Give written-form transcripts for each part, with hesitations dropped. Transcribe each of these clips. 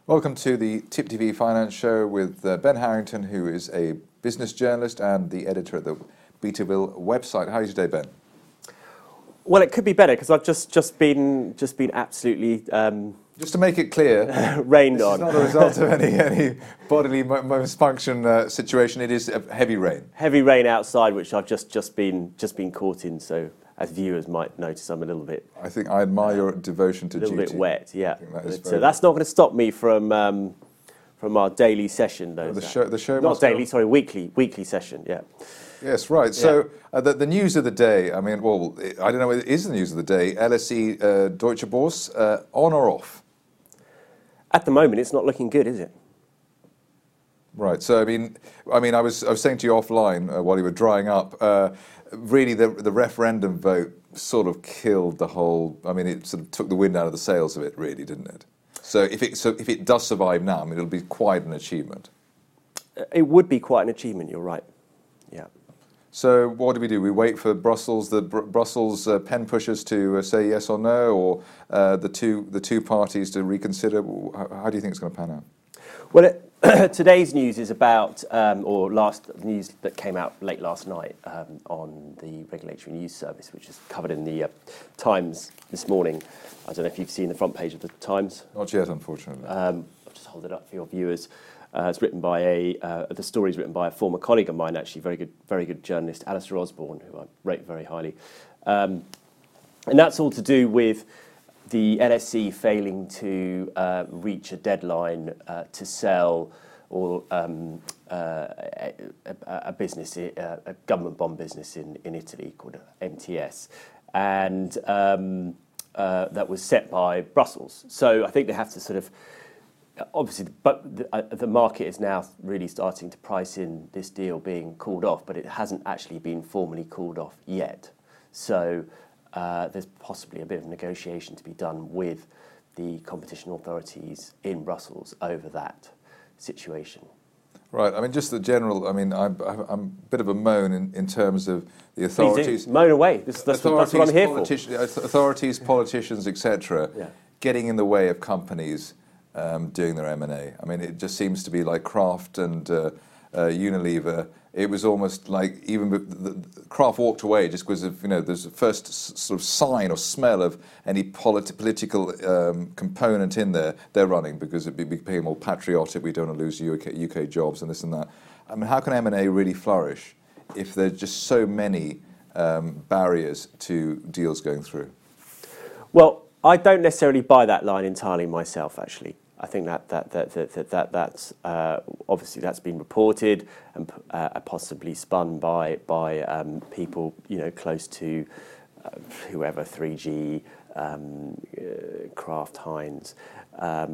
Welcome to the Tip TV Finance Show with Ben Harrington, who is a business journalist and the editor of the Beaterville website. How are you today, Ben? Well, it could be better because I've just been absolutely just to make it clear, rained this on. It's not a result of any bodily malfunction situation. It is heavy rain. Heavy rain outside, which I've just been caught in. So, as viewers might notice, I'm a little bit. I think I admire your devotion to duty. A little bit wet, yeah. So that's not going to stop me from our daily session, though. The show not daily, sorry, weekly session, yeah. Yes, right. So the news of the day. I mean, well, I don't know whether it is the news of the day. LSE Deutsche Börse, on or off? At the moment, it's not looking good, is it? Right. So I mean, I was saying to you offline while you were drying up. Really, the referendum vote sort of killed the whole. I mean, it sort of took the wind out of the sails of it, really, didn't it? So if it does survive now, I mean, it'll be quite an achievement. It would be quite an achievement. You're right. Yeah. So what do? We wait for Brussels, the Brussels pen pushers to say yes or no, or the two parties to reconsider? How do you think it's going to pan out? Well, today's news is about, or last news that came out late last night on the Regulatory News Service, which is covered in the Times this morning. I don't know if you've seen the front page of the Times. Not yet, unfortunately. I'll just hold it up for your viewers. It's written by the story's written by a former colleague of mine, actually, very good journalist, Alistair Osborne, who I rate very highly. And that's all to do with the LSE failing to reach a deadline to sell or a business, a government bond business in Italy called MTS, and that was set by Brussels. So I think they have to sort of, obviously, but the market is now really starting to price in this deal being called off, but it hasn't actually been formally called off yet. So there's possibly a bit of negotiation to be done with the competition authorities in Brussels over that situation. Right. I mean, just the general. I mean, I'm a bit of a moan in terms of the authorities. Moan away. That's what I'm here for. Authorities, politicians, etc., getting in the way of companies doing their M&A. I mean, it just seems to be like Kraft and Unilever. It was almost like even Kraft walked away just because of, there's a first sort of sign or smell of any political component in there. They're running because it became all patriotic. We don't want to lose UK jobs and this and that. I mean, how can M&A really flourish if there's just so many barriers to deals going through? Well, I don't necessarily buy that line entirely myself, actually. I think that's obviously that's been reported and possibly spun by people close to whoever, 3G, Kraft Heinz. I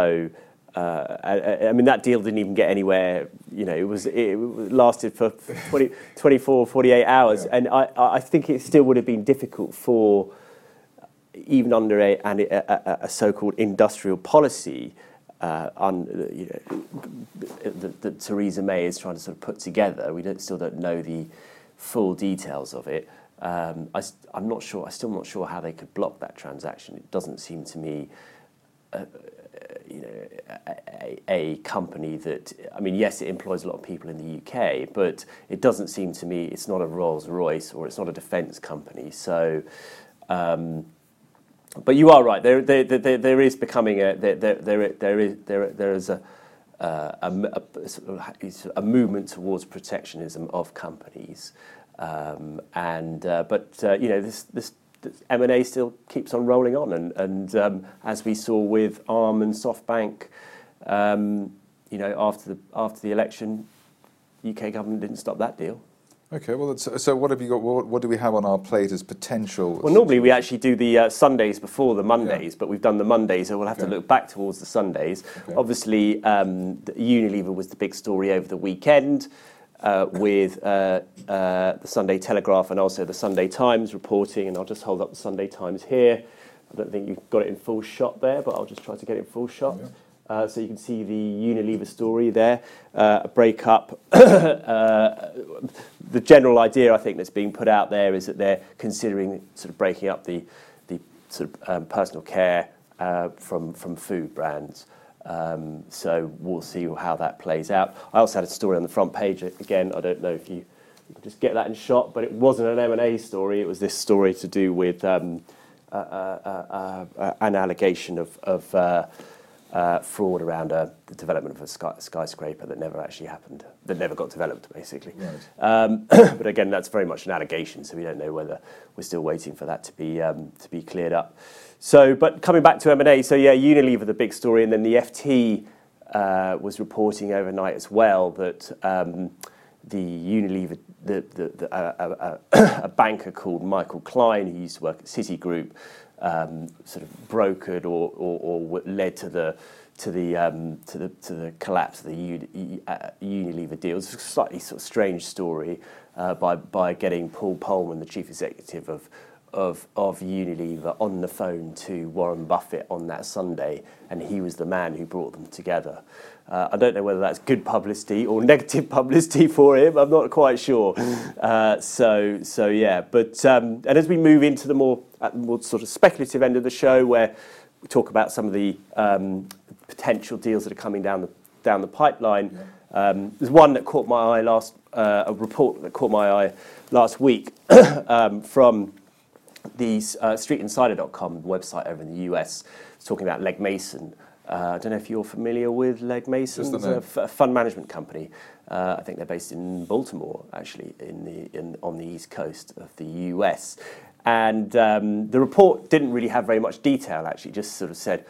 mean, that deal didn't even get anywhere. It lasted for 24, 48 hours, and I think it still would have been difficult for, even under a so-called industrial policy that Theresa May is trying to sort of put together. We still don't know the full details of it. I'm not sure. I'm still not sure how they could block that transaction. It doesn't seem to me, a company that. I mean, yes, it employs a lot of people in the UK, but it doesn't seem to me. It's not a Rolls-Royce or it's not a defence company. So. But you are right. There is becoming there is a movement towards protectionism of companies, this M&A still keeps on rolling on, and as we saw with Arm and SoftBank, after the election, UK government didn't stop that deal. Okay, well, so what have you got? What do we have on our plate as potential? Well, normally we actually do the Sundays before the Mondays, but we've done the Mondays, so we'll have to look back towards the Sundays. Okay. Obviously, Unilever was the big story over the weekend with the Sunday Telegraph and also the Sunday Times reporting, and I'll just hold up the Sunday Times here. I don't think you've got it in full shot there, but I'll just try to get it in full shot. Yeah. So you can see the Unilever story there, a breakup. The general idea, I think, that's being put out there is that they're considering sort of breaking up the sort of personal care from food brands. So we'll see how that plays out. I also had a story on the front page. Again, I don't know if you can just get that in shot, but it wasn't an M&A story. It was this story to do with an allegation of fraud around the development of a skyscraper that never actually happened, that never got developed, basically. Right. But again, that's very much an allegation, so we don't know whether we're still waiting for that to be cleared up. So, but coming back to M&A, so yeah, Unilever, the big story, and then the FT was reporting overnight as well that the Unilever, a banker called Michael Klein, who used to work at Citigroup, sort of brokered or led to the collapse of the Unilever deal. It's a slightly sort of strange story by getting Paul Polman, the chief executive of Unilever, on the phone to Warren Buffett on that Sunday, and he was the man who brought them together. I don't know whether that's good publicity or negative publicity for him. I'm not quite sure. So yeah. But and as we move into the more sort of speculative end of the show, where we talk about some of the potential deals that are coming down the pipeline, there's one that caught my eye a report that caught my eye last week from the StreetInsider.com website over in the US. It's talking about Legg Mason. I don't know if you're familiar with Legg Mason. It's a fund management company. I think they're based in Baltimore, actually, on the east coast of the US. And the report didn't really have very much detail, actually. Just sort of said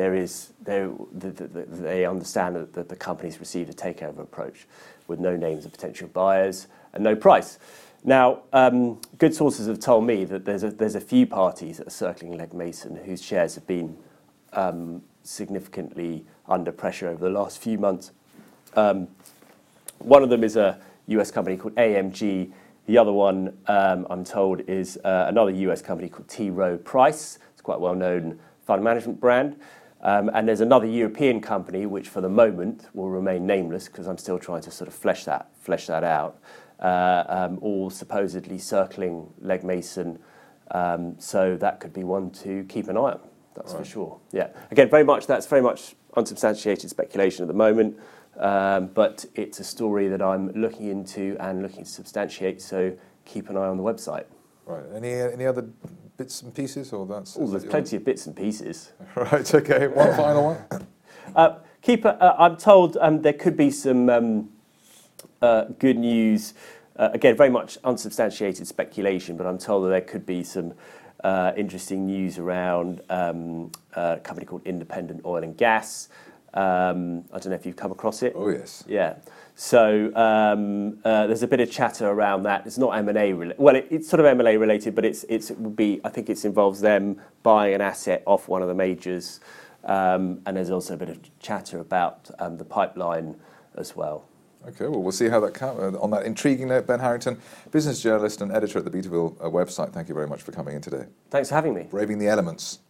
they understand that the company's received a takeover approach with no names of potential buyers and no price. Now, good sources have told me that there's a few parties that are circling Legg Mason whose shares have been significantly under pressure over the last few months. One of them is a US company called AMG. The other one, I'm told, is another US company called T. Rowe Price. It's quite a well-known fund management brand. And there's another European company, which for the moment will remain nameless because I'm still trying to sort of flesh that out. All supposedly circling Legg Mason. So that could be one to keep an eye on. That's right. For sure. Yeah. Again, that's very much unsubstantiated speculation at the moment, but it's a story that I'm looking into and looking to substantiate. So keep an eye on the website. Right. Any other bits and pieces, or that's? Oh, there's plenty of bits and pieces. Right. Okay. One final one. I'm told there could be some good news. Again, very much unsubstantiated speculation, but I'm told that there could be some interesting news around a company called Independent Oil and Gas. I don't know if you've come across it. Oh, yes. Yeah. So there's a bit of chatter around that. It's not M&A related. Well, it's sort of M&A related, but it would be. I think it involves them buying an asset off one of the majors, and there's also a bit of chatter about the pipeline as well. Okay, well, we'll see how that comes. On that intriguing note, Ben Harrington, business journalist and editor at the Beaterville website, thank you very much for coming in today. Thanks for having me. Braving the elements.